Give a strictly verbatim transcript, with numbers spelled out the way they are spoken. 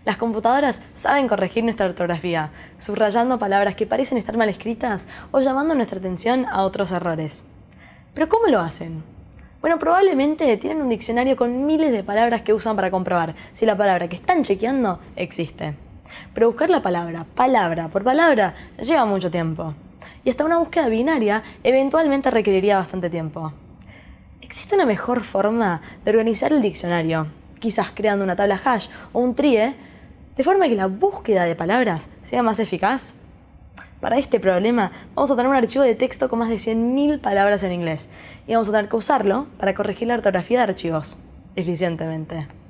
Las computadoras saben corregir nuestra ortografía, subrayando palabras que parecen estar mal escritas o llamando nuestra atención a otros errores. ¿Pero cómo lo hacen? Bueno, probablemente tienen un diccionario con miles de palabras que usan para comprobar si la palabra que están chequeando existe. Pero buscar la palabra, palabra por palabra, lleva mucho tiempo. Y hasta una búsqueda binaria eventualmente requeriría bastante tiempo. ¿Existe una mejor forma de organizar el diccionario? Quizás creando una tabla hash o un trie, de forma que la búsqueda de palabras sea más eficaz. Para este problema vamos a tener un archivo de texto con más de cien mil palabras en inglés y vamos a tener que usarlo para corregir la ortografía de archivos eficientemente.